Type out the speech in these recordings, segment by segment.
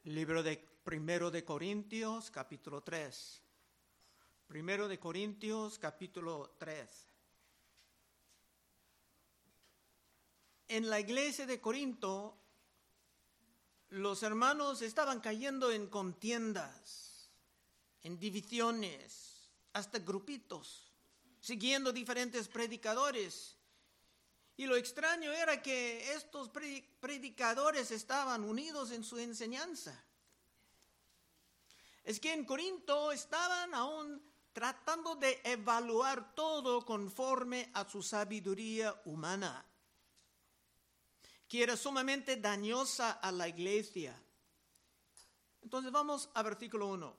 Libro de Primero de Corintios, capítulo 3. Primero de Corintios, capítulo 3. En la iglesia de Corinto, los hermanos estaban cayendo en contiendas, en divisiones, hasta grupitos, siguiendo diferentes predicadores. Y lo extraño era que estos predicadores estaban unidos en su enseñanza. Es que en Corinto estaban aún tratando de evaluar todo conforme a su sabiduría humana, que era sumamente dañosa a la iglesia. Entonces vamos a versículo 1.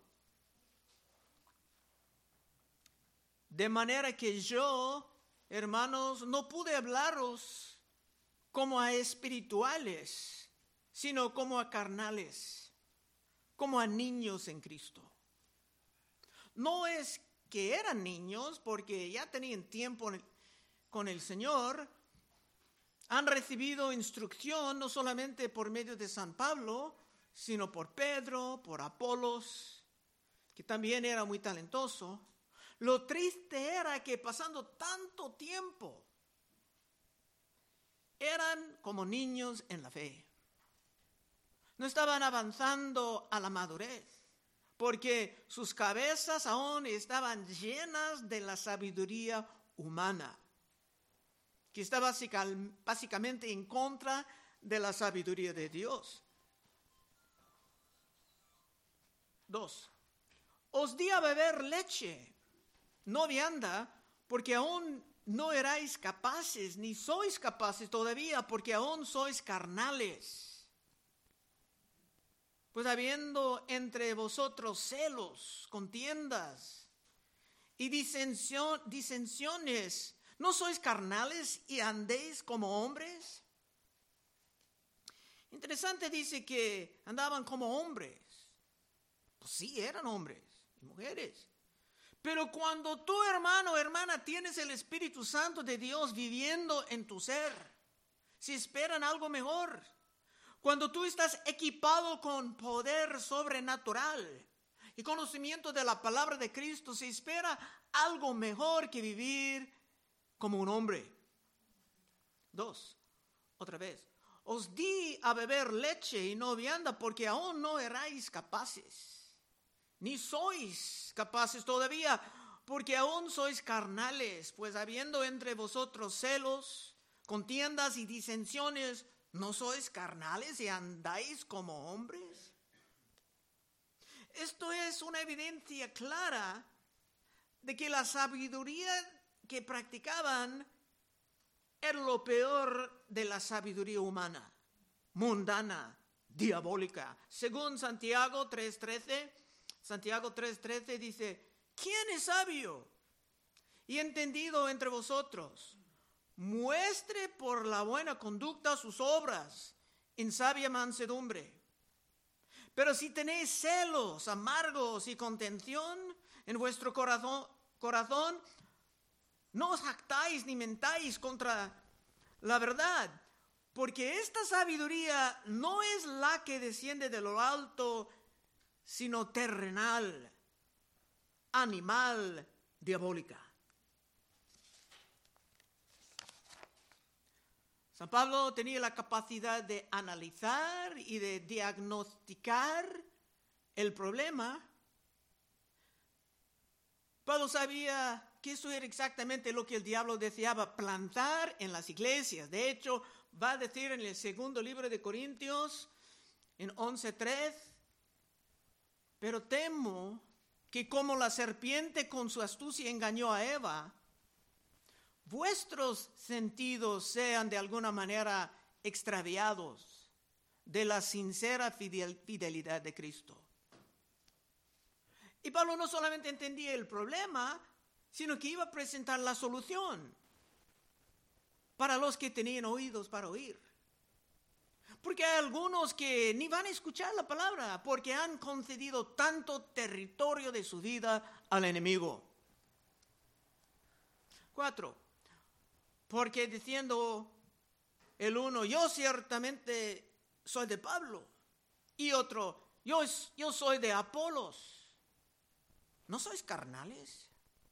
De manera que yo, hermanos, no pude hablaros como a espirituales, sino como a carnales, como a niños en Cristo. No es que eran niños porque ya tenían tiempo con el Señor, han recibido instrucción no solamente por medio de San Pablo, sino por Pedro, por Apolos, que también era muy talentoso. Lo triste era que pasando tanto tiempo, eran como niños en la fe. No estaban avanzando a la madurez, porque sus cabezas aún estaban llenas de la sabiduría humana, que está básicamente en contra de la sabiduría de Dios. 2. Os di a beber leche, no vianda, porque aún no erais capaces, ni sois capaces todavía, porque aún sois carnales. Pues habiendo entre vosotros celos, contiendas y disensiones, ¿no sois carnales y andéis como hombres? Interesante, dice que andaban como hombres. Pues sí, eran hombres y mujeres. Pero cuando tú, hermano o hermana, tienes el Espíritu Santo de Dios viviendo en tu ser, si esperan algo mejor, cuando tú estás equipado con poder sobrenatural y conocimiento de la palabra de Cristo, se espera algo mejor que vivir como un hombre. 2, otra vez. Os di a beber leche y no vianda porque aún no erais capaces, ni sois capaces todavía, porque aún sois carnales, pues habiendo entre vosotros celos, contiendas y disensiones, ¿no sois carnales y andáis como hombres? Esto es una evidencia clara de que la sabiduría que practicaban era lo peor de la sabiduría humana, mundana, diabólica. Según Santiago 3:13 dice, ¿quién es sabio y entendido entre vosotros? Muestre por la buena conducta sus obras en sabia mansedumbre. Pero si tenéis celos amargos y contención en vuestro corazón, no os jactáis ni mentáis contra la verdad, porque esta sabiduría no es la que desciende de lo alto, sino terrenal, animal, diabólica. San Pablo tenía la capacidad de analizar y de diagnosticar el problema. Pablo sabía que eso era exactamente lo que el diablo deseaba plantar en las iglesias. De hecho, va a decir en el segundo libro de Corintios, en 11:3, pero temo que como la serpiente con su astucia engañó a Eva, vuestros sentidos sean de alguna manera extraviados de la sincera fidelidad de Cristo. Y Pablo no solamente entendía el problema, sino que iba a presentar la solución para los que tenían oídos para oír. Porque hay algunos que ni van a escuchar la palabra porque han concedido tanto territorio de su vida al enemigo. 4. Porque diciendo el uno, yo ciertamente soy de Pablo, y otro, yo soy de Apolos. ¿No sois carnales?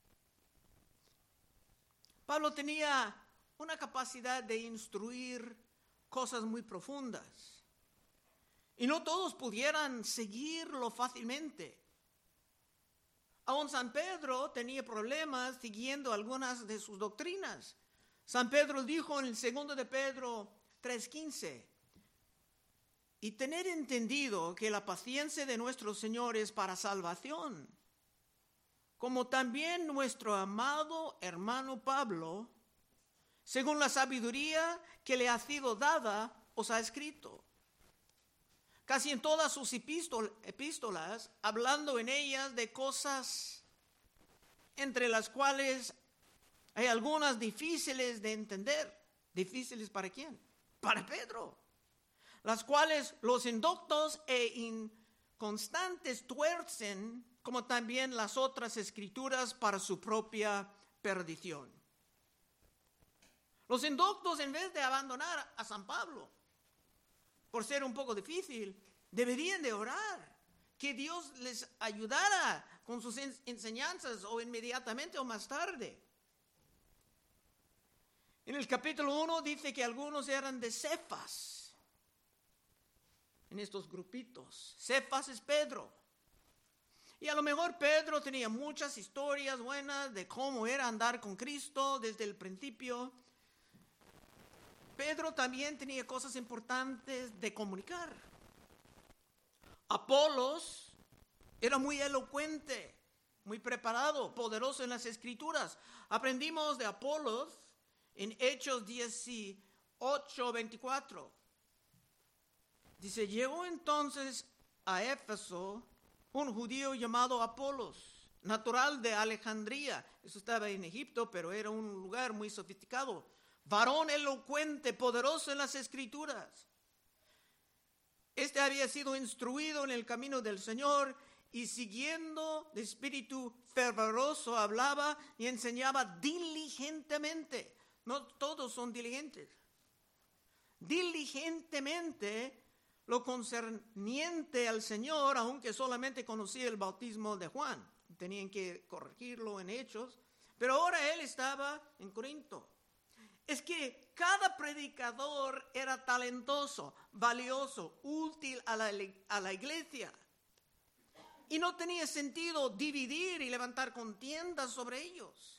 Pablo tenía una capacidad de instruir cosas muy profundas. Y no todos pudieran seguirlo fácilmente. Aún San Pedro tenía problemas siguiendo algunas de sus doctrinas. San Pedro dijo en el 2 de Pedro 3:15, y tener entendido que la paciencia de nuestro Señor es para salvación, como también nuestro amado hermano Pablo, según la sabiduría que le ha sido dada, os ha escrito. Casi en todas sus epístolas, hablando en ellas de cosas entre las cuales hay algunas difíciles de entender. ¿Difíciles para quién? Para Pedro. Las cuales los indoctos e inconstantes tuercen, como también las otras escrituras, para su propia perdición. Los indoctos, en vez de abandonar a San Pablo, por ser un poco difícil, deberían de orar, que Dios les ayudara con sus enseñanzas, o inmediatamente o más tarde. En el capítulo 1 dice que algunos eran de Cefas, en estos grupitos. Cefas es Pedro. Y a lo mejor Pedro tenía muchas historias buenas de cómo era andar con Cristo desde el principio. Pedro también tenía cosas importantes de comunicar. Apolos era muy elocuente, muy preparado, poderoso en las escrituras. Aprendimos de Apolos en Hechos 18:24. Dice, llegó entonces a Éfeso un judío llamado Apolos, natural de Alejandría. Eso estaba en Egipto, pero era un lugar muy sofisticado. Varón elocuente, poderoso en las escrituras. Este había sido instruido en el camino del Señor y siguiendo de espíritu fervoroso hablaba y enseñaba diligentemente. No todos son diligentes. Diligentemente lo concerniente al Señor, aunque solamente conocía el bautismo de Juan. Tenían que corregirlo en Hechos. Pero ahora él estaba en Corinto. Es que cada predicador era talentoso, valioso, útil a la iglesia. Y no tenía sentido dividir y levantar contiendas sobre ellos.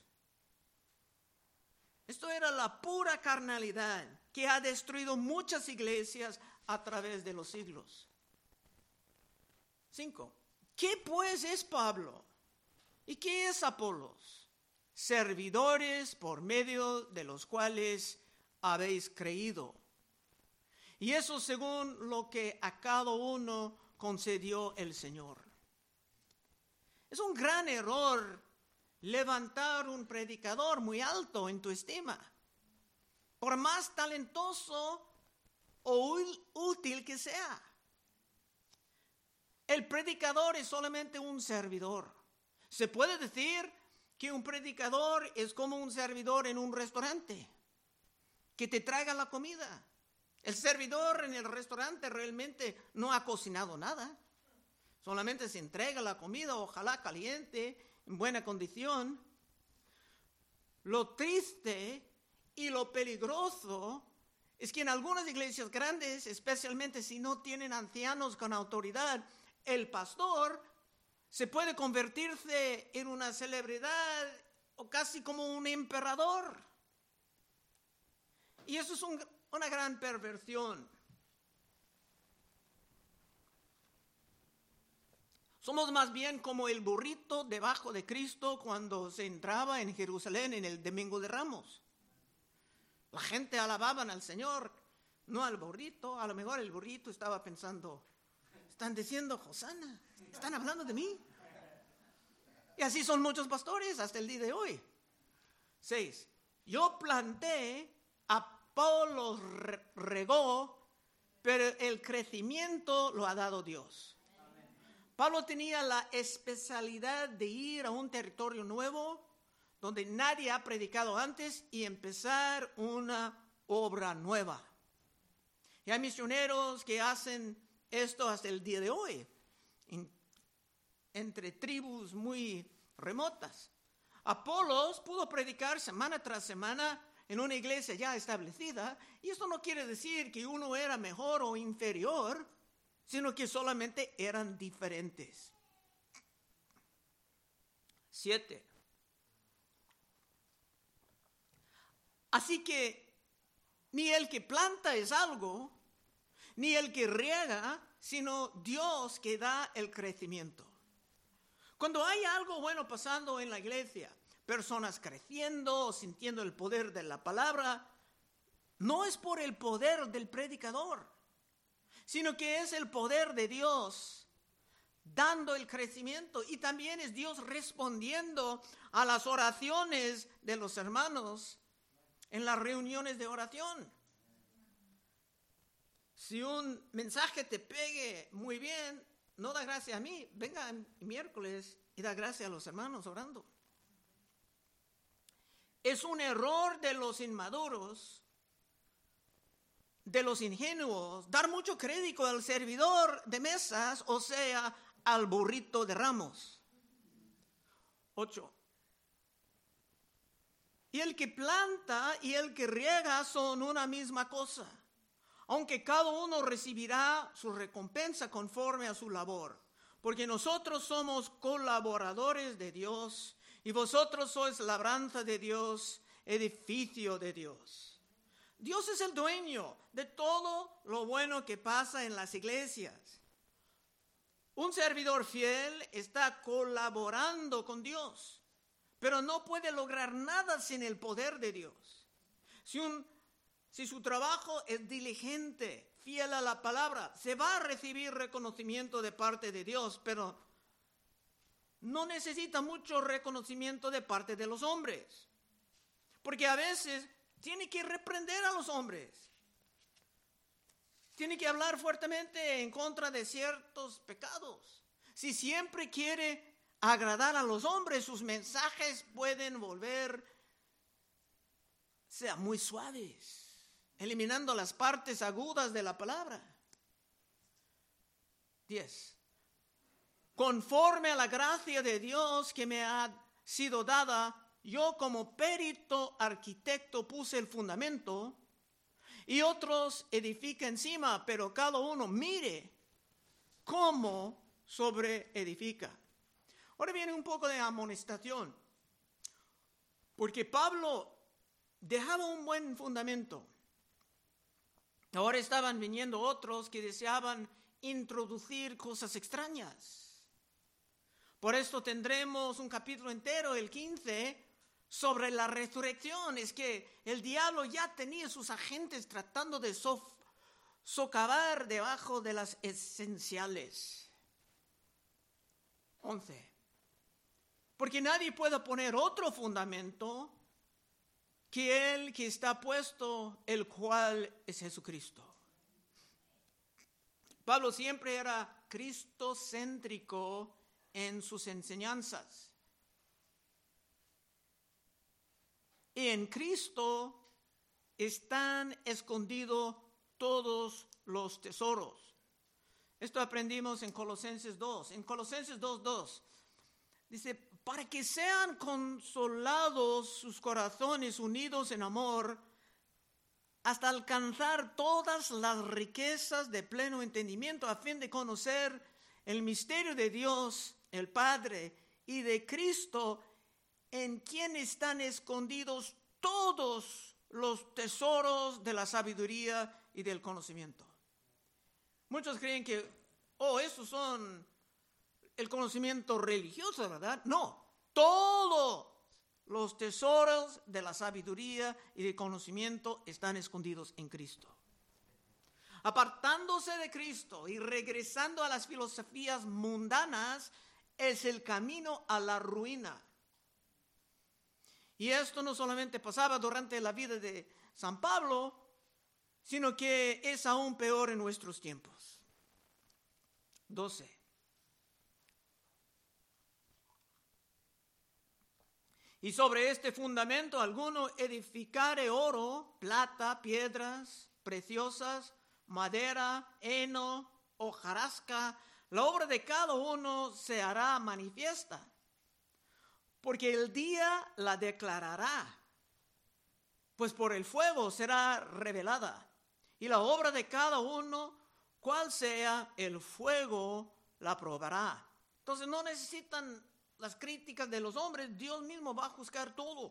Esto era la pura carnalidad que ha destruido muchas iglesias a través de los siglos. 5. ¿Qué pues es Pablo? ¿Y qué es Apolos? Servidores por medio de los cuales habéis creído. Y eso según lo que a cada uno concedió el Señor. Es un gran error levantar un predicador muy alto en tu estima, por más talentoso o útil que sea. El predicador es solamente un servidor. Se puede decir que un predicador es como un servidor en un restaurante, que te traiga la comida. El servidor en el restaurante realmente no ha cocinado nada. Solamente se entrega la comida, ojalá caliente, en buena condición. Lo triste y lo peligroso es que en algunas iglesias grandes, especialmente si no tienen ancianos con autoridad, el pastor se puede convertirse en una celebridad o casi como un emperador. Y eso es una gran perversión. Somos más bien como el burrito debajo de Cristo cuando se entraba en Jerusalén en el Domingo de Ramos. La gente alababan al Señor, no al burrito. A lo mejor el burrito estaba pensando, están diciendo Hosana, están hablando de mí. Y así son muchos pastores hasta el día de hoy. 6. Yo planté, Apolos regó, pero el crecimiento lo ha dado Dios. Pablo tenía la especialidad de ir a un territorio nuevo donde nadie ha predicado antes y empezar una obra nueva. Y hay misioneros que hacen esto hasta el día de hoy. entre tribus muy remotas. Apolos pudo predicar semana tras semana en una iglesia ya establecida, y esto no quiere decir que uno era mejor o inferior, sino que solamente eran diferentes. 7. Así que ni el que planta es algo, ni el que riega, sino Dios que da el crecimiento. Cuando hay algo bueno pasando en la iglesia, personas creciendo, sintiendo el poder de la palabra, no es por el poder del predicador, sino que es el poder de Dios dando el crecimiento, y también es Dios respondiendo a las oraciones de los hermanos en las reuniones de oración. Si un mensaje te pegue muy bien, no da gracia a mí, venga el miércoles y da gracia a los hermanos orando. Es un error de los inmaduros, de los ingenuos, dar mucho crédito al servidor de mesas, o sea, al burrito de ramos. 8. Y el que planta y el que riega son una misma cosa, aunque cada uno recibirá su recompensa conforme a su labor, porque nosotros somos colaboradores de Dios, y vosotros sois labranza de Dios, edificio de Dios. Dios es el dueño de todo lo bueno que pasa en las iglesias. Un servidor fiel está colaborando con Dios, pero no puede lograr nada sin el poder de Dios. Si su trabajo es diligente, fiel a la palabra, se va a recibir reconocimiento de parte de Dios, pero no necesita mucho reconocimiento de parte de los hombres, porque a veces tiene que reprender a los hombres, tiene que hablar fuertemente en contra de ciertos pecados. Si siempre quiere agradar a los hombres, sus mensajes pueden volverse muy suaves, eliminando las partes agudas de la palabra. 10. Conforme a la gracia de Dios que me ha sido dada, yo como perito arquitecto puse el fundamento, y otros edifican encima, pero cada uno mire cómo sobre edifica. Ahora viene un poco de amonestación, porque Pablo dejaba un buen fundamento. Ahora estaban viniendo otros que deseaban introducir cosas extrañas. Por esto tendremos un capítulo entero, el 15, sobre la resurrección. Es que el diablo ya tenía sus agentes tratando de socavar debajo de las esenciales. 11. Porque nadie puede poner otro fundamento que el que está puesto, el cual es Jesucristo. Pablo siempre era cristocéntrico en sus enseñanzas. Y en Cristo están escondidos todos los tesoros. Esto aprendimos en Colosenses 2. En Colosenses 2:2 dice, para que sean consolados sus corazones unidos en amor, hasta alcanzar todas las riquezas de pleno entendimiento, a fin de conocer el misterio de Dios, el Padre, y de Cristo, en quien están escondidos todos los tesoros de la sabiduría y del conocimiento. Muchos creen que, estos son el conocimiento religioso, ¿verdad? No, todos los tesoros de la sabiduría y del conocimiento están escondidos en Cristo. Apartándose de Cristo y regresando a las filosofías mundanas es el camino a la ruina. Y esto no solamente pasaba durante la vida de San Pablo, sino que es aún peor en nuestros tiempos. 12. Y sobre este fundamento alguno edificare oro, plata, piedras preciosas, madera, heno, hojarasca, La obra de cada uno se hará manifiesta, porque el día la declarará, pues por el fuego será revelada. Y la obra de cada uno, cual sea el fuego, la probará. Entonces no necesitan las críticas de los hombres, Dios mismo va a juzgar todo.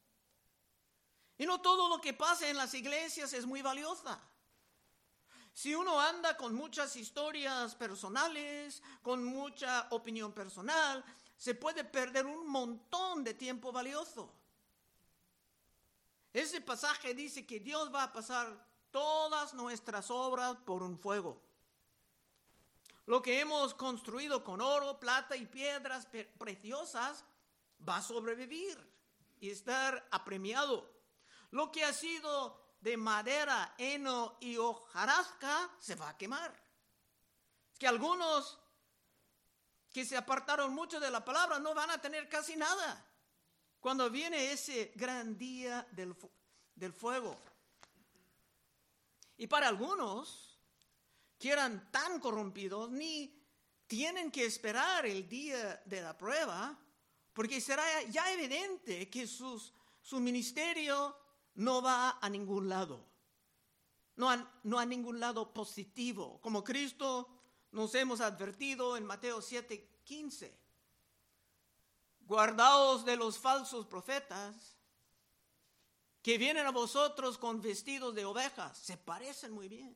Y no todo lo que pasa en las iglesias es muy valiosa. Si uno anda con muchas historias personales, con mucha opinión personal, se puede perder un montón de tiempo valioso. Ese pasaje dice que Dios va a pasar todas nuestras obras por un fuego. Lo que hemos construido con oro, plata y piedras preciosas va a sobrevivir y estar apremiado. Lo que ha sido de madera, heno y hojarasca se va a quemar. Es que algunos que se apartaron mucho de la palabra no van a tener casi nada cuando viene ese gran día del fuego. Y para algunos que eran tan corrompidos, ni tienen que esperar el día de la prueba, porque será ya evidente que su ministerio no va a ningún lado, no a ningún lado positivo, como Cristo nos hemos advertido en Mateo 7:15. Guardaos de los falsos profetas que vienen a vosotros con vestidos de ovejas, se parecen muy bien,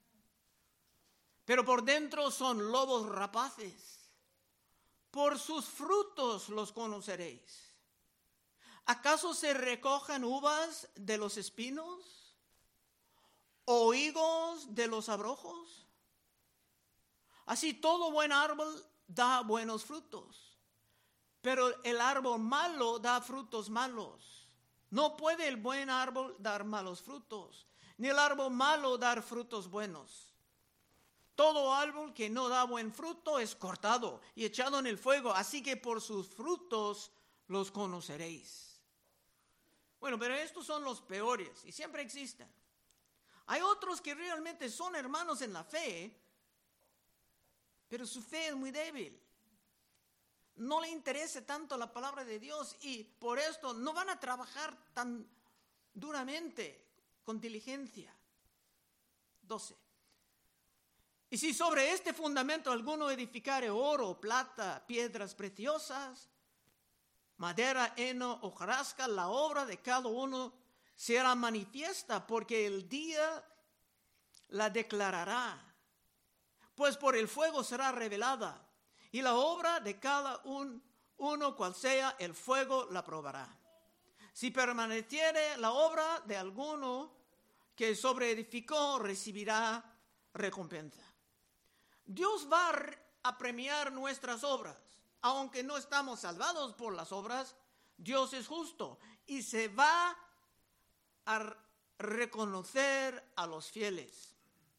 pero por dentro son lobos rapaces. Por sus frutos los conoceréis. ¿Acaso se recogen uvas de los espinos o higos de los abrojos? Así todo buen árbol da buenos frutos, pero el árbol malo da frutos malos. No puede el buen árbol dar malos frutos, ni el árbol malo dar frutos buenos. Todo árbol que no da buen fruto es cortado y echado en el fuego, así que por sus frutos los conoceréis. Bueno, pero estos son los peores y siempre existen. Hay otros que realmente son hermanos en la fe, pero su fe es muy débil. No le interesa tanto la palabra de Dios y por esto no van a trabajar tan duramente, con diligencia. 12. Y si sobre este fundamento alguno edificare oro, plata, piedras preciosas, madera, heno, hojarasca, la obra de cada uno será manifiesta, porque el día la declarará, pues por el fuego será revelada, y la obra de cada uno cual sea, el fuego la probará. Si permaneciere la obra de alguno que sobreedificó, recibirá recompensa. Dios va a premiar nuestras obras. Aunque no estamos salvados por las obras, Dios es justo y se va a reconocer a los fieles.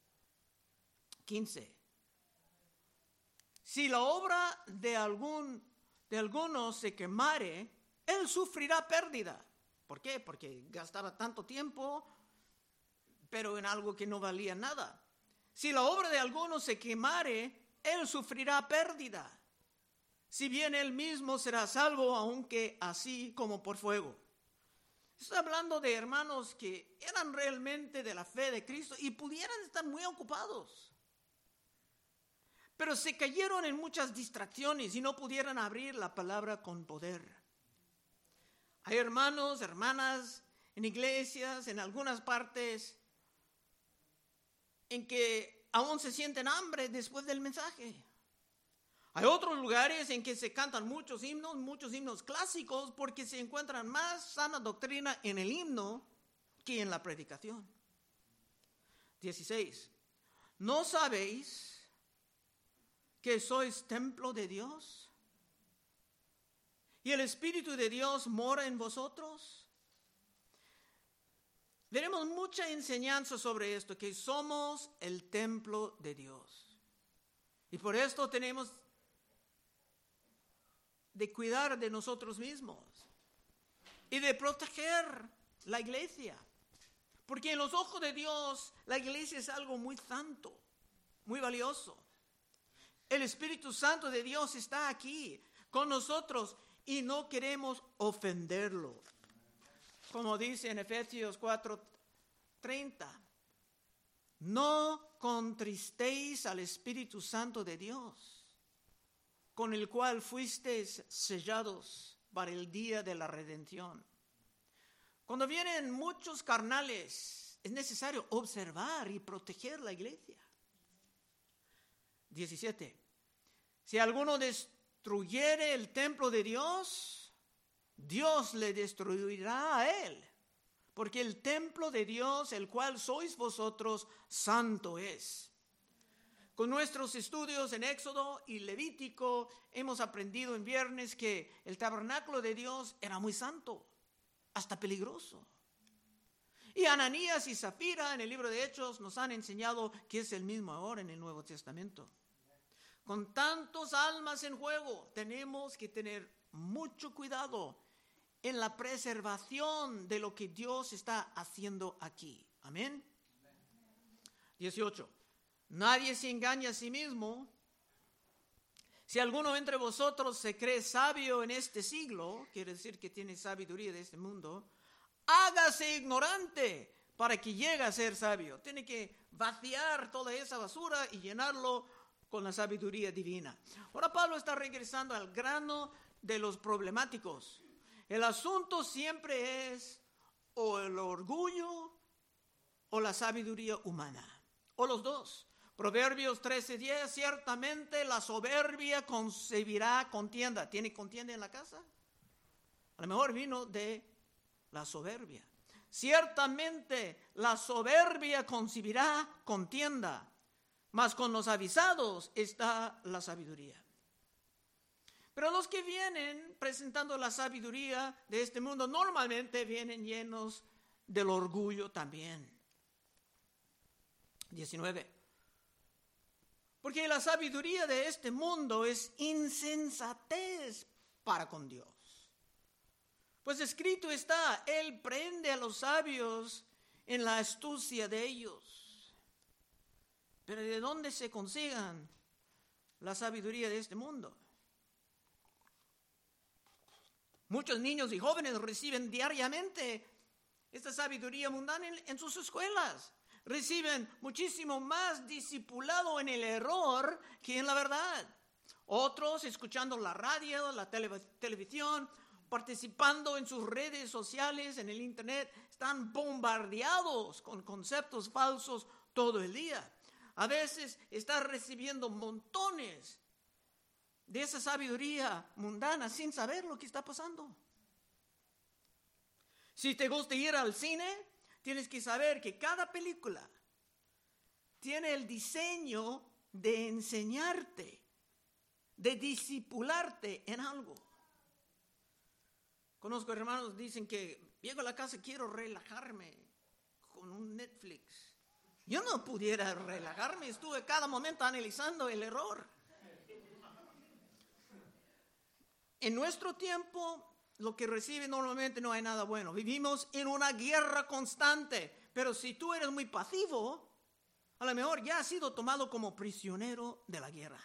15. Si la obra de alguno se quemare, él sufrirá pérdida. ¿Por qué? Porque gastaba tanto tiempo, pero en algo que no valía nada. Si la obra de alguno se quemare, él sufrirá pérdida. Si bien él mismo será salvo, aunque así como por fuego. Estoy hablando de hermanos que eran realmente de la fe de Cristo y pudieran estar muy ocupados, pero se cayeron en muchas distracciones y no pudieran abrir la palabra con poder. Hay hermanos, hermanas en iglesias, en algunas partes, en que aún se sienten hambre después del mensaje. Hay otros lugares en que se cantan muchos himnos clásicos, porque se encuentran más sana doctrina en el himno que en la predicación. 16. ¿No sabéis que sois templo de Dios y el Espíritu de Dios mora en vosotros? Veremos mucha enseñanza sobre esto, que somos el templo de Dios. Y por esto tenemos de cuidar de nosotros mismos y de proteger la iglesia. Porque en los ojos de Dios la iglesia es algo muy santo, muy valioso. El Espíritu Santo de Dios está aquí con nosotros y no queremos ofenderlo. Como dice en Efesios 4:30, no contristéis al Espíritu Santo de Dios, con el cual fuisteis sellados para el día de la redención. Cuando vienen muchos carnales, es necesario observar y proteger la iglesia. 17. Si alguno destruyere el templo de Dios, Dios le destruirá a él, porque el templo de Dios, el cual sois vosotros, santo es. Con nuestros estudios en Éxodo y Levítico, hemos aprendido en viernes que el tabernáculo de Dios era muy santo, hasta peligroso. Y Ananías y Zafira en el libro de Hechos nos han enseñado que es el mismo ahora en el Nuevo Testamento. Con tantos almas en juego, tenemos que tener mucho cuidado en la preservación de lo que Dios está haciendo aquí. Amén. 18. Nadie se engaña a sí mismo. Si alguno entre vosotros se cree sabio en este siglo, quiere decir que tiene sabiduría de este mundo, hágase ignorante para que llegue a ser sabio. Tiene que vaciar toda esa basura y llenarlo con la sabiduría divina. Ahora Pablo está regresando al grano de los problemáticos. El asunto siempre es o el orgullo o la sabiduría humana, o los dos. Proverbios 13:10, ciertamente la soberbia concebirá contienda. ¿Tiene contienda en la casa? A lo mejor vino de la soberbia. Ciertamente la soberbia concebirá contienda, mas con los avisados está la sabiduría. Pero los que vienen presentando la sabiduría de este mundo normalmente vienen llenos del orgullo también. 19. Porque la sabiduría de este mundo es insensatez para con Dios. Pues escrito está, Él prende a los sabios en la astucia de ellos. Pero ¿de dónde se consigan la sabiduría de este mundo? Muchos niños y jóvenes reciben diariamente esta sabiduría mundana en sus escuelas. Reciben muchísimo más discipulado en el error que en la verdad. Otros escuchando la radio, la televisión, participando en sus redes sociales, en el internet, están bombardeados con conceptos falsos todo el día. A veces están recibiendo montones de esa sabiduría mundana sin saber lo que está pasando. Si te gusta ir al cine, tienes que saber que cada película tiene el diseño de enseñarte, de discipularte en algo. Conozco hermanos que dicen que llego a la casa y quiero relajarme con un Netflix. Yo no pudiera relajarme, estuve cada momento analizando el error. En nuestro tiempo, lo que recibe normalmente no hay nada bueno. Vivimos en una guerra constante, pero si tú eres muy pasivo, a lo mejor ya has sido tomado como prisionero de la guerra.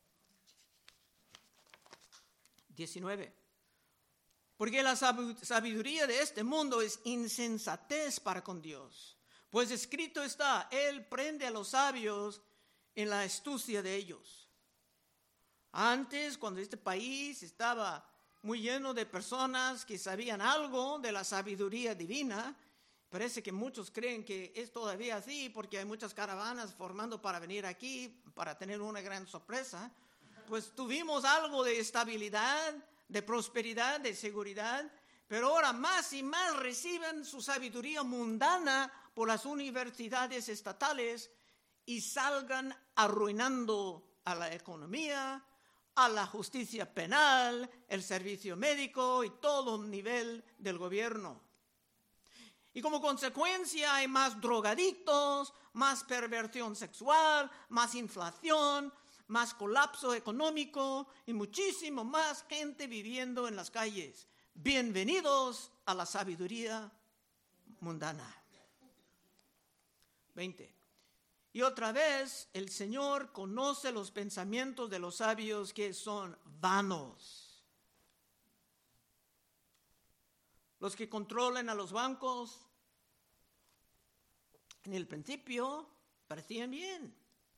19. Porque la sabiduría de este mundo es insensatez para con Dios. Pues escrito está, Él prende a los sabios en la astucia de ellos. Antes, cuando este país estaba muy lleno de personas que sabían algo de la sabiduría divina, parece que muchos creen que es todavía así porque hay muchas caravanas formando para venir aquí, para tener una gran sorpresa. Pues tuvimos algo de estabilidad, de prosperidad, de seguridad, pero ahora más y más reciben su sabiduría mundana por las universidades estatales y salgan arruinando a la economía, a la justicia penal, el servicio médico y todo nivel del gobierno. Y como consecuencia hay más drogadictos, más perversión sexual, más inflación, más colapso económico y muchísimo más gente viviendo en las calles. Bienvenidos a la sabiduría mundana. 20. Y otra vez, el Señor conoce los pensamientos de los sabios que son vanos. Los que controlan a los bancos, en el principio parecían bien.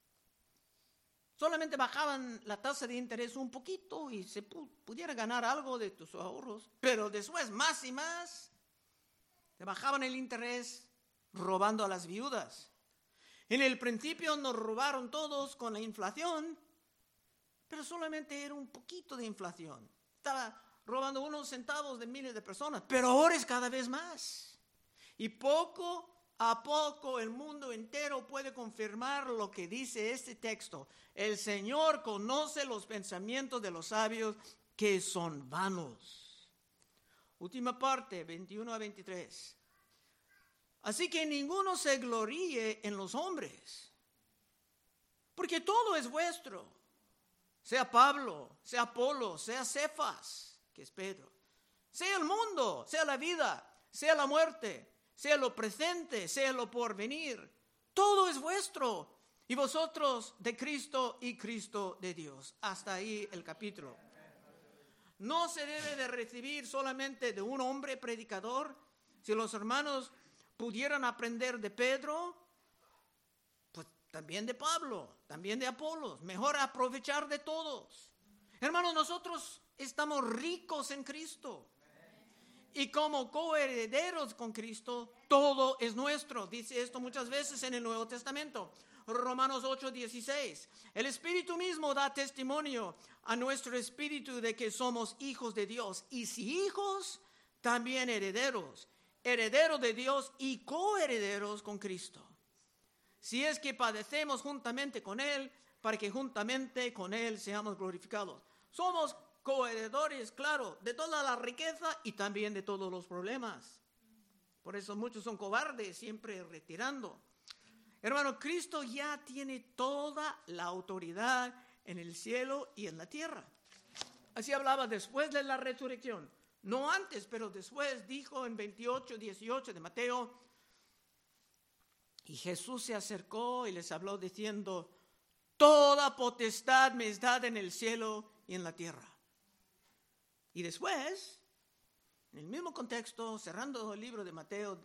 Solamente bajaban la tasa de interés un poquito y se pudiera ganar algo de tus ahorros. Pero después, más y más, te bajaban el interés robando a las viudas. En el principio nos robaron todos con la inflación, pero solamente era un poquito de inflación. Estaba robando unos centavos de miles de personas, pero ahora es cada vez más. Y poco a poco el mundo entero puede confirmar lo que dice este texto. El Señor conoce los pensamientos de los sabios que son vanos. Última parte, 21 a 23. Así que ninguno se gloríe en los hombres, porque todo es vuestro, sea Pablo, sea Apolo, sea Cefas, que es Pedro, sea el mundo, sea la vida, sea la muerte, sea lo presente, sea lo porvenir, todo es vuestro, y vosotros de Cristo y Cristo de Dios. Hasta ahí el capítulo. No se debe de recibir solamente de un hombre predicador. Si los hermanos pudieran aprender de Pedro, pues también de Pablo, también de Apolos. Mejor aprovechar de todos. Hermanos, nosotros estamos ricos en Cristo. Y como coherederos con Cristo, todo es nuestro. Dice esto muchas veces en el Nuevo Testamento. Romanos 8:16. El Espíritu mismo da testimonio a nuestro espíritu de que somos hijos de Dios. Y si hijos, también herederos. Herederos de Dios y coherederos con Cristo. Si es que padecemos juntamente con Él, para que juntamente con Él seamos glorificados. Somos coheredores, claro, de toda la riqueza y también de todos los problemas. Por eso muchos son cobardes, siempre retirando. Hermano, Cristo ya tiene toda la autoridad en el cielo y en la tierra. Así hablaba después de la resurrección. No antes, pero después dijo en 28:18 de Mateo. Y Jesús se acercó y les habló diciendo: toda potestad me es dada en el cielo y en la tierra. Y después, en el mismo contexto, cerrando el libro de Mateo,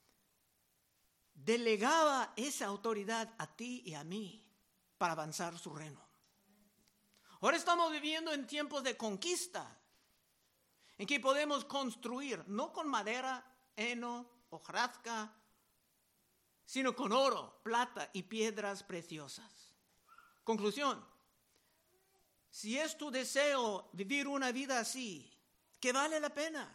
delegaba esa autoridad a ti y a mí para avanzar su reino. Ahora estamos viviendo en tiempos de conquista, en que podemos construir, no con madera, heno, hojarasca, sino con oro, plata y piedras preciosas. Conclusión: si es tu deseo vivir una vida así, que vale la pena,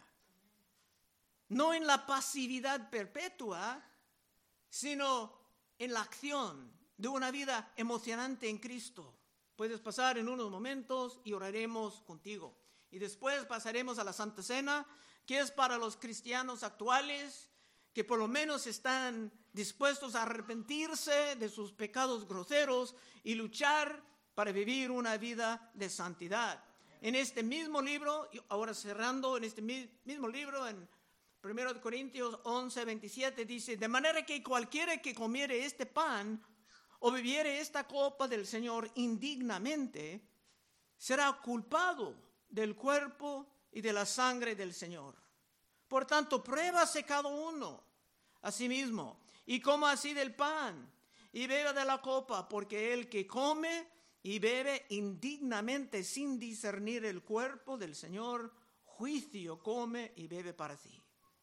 no en la pasividad perpetua, sino en la acción de una vida emocionante en Cristo. Puedes pasar en unos momentos y oraremos contigo. Y después pasaremos a la Santa Cena, que es para los cristianos actuales, que por lo menos están dispuestos a arrepentirse de sus pecados groseros y luchar para vivir una vida de santidad. En este mismo libro, ahora cerrando, en este mismo libro, en 1 Corintios 11:27 dice: de manera que cualquiera que comiere este pan o bebiere esta copa del Señor indignamente, será culpado del cuerpo y de la sangre del Señor. Por tanto, pruébase cada uno a sí mismo y coma así del pan y beba de la copa, porque el que come y bebe indignamente sin discernir el cuerpo del Señor, juicio come y bebe para sí.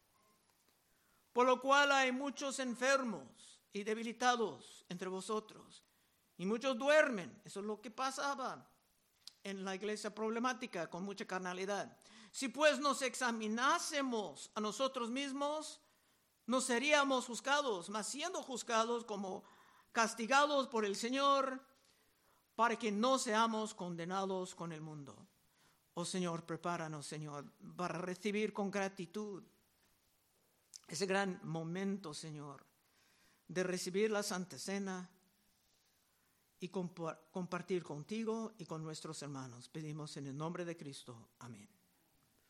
Por lo cual hay muchos enfermos y debilitados entre vosotros, y muchos duermen. Eso es lo que pasaba en la iglesia problemática, con mucha carnalidad. Si pues nos examinásemos a nosotros mismos, no seríamos juzgados, mas siendo juzgados como castigados por el Señor, para que no seamos condenados con el mundo. Oh Señor, prepáranos, Señor, para recibir con gratitud ese gran momento, Señor, de recibir la Santa Cena y compartir contigo y con nuestros hermanos. Pedimos en el nombre de Cristo. Amén.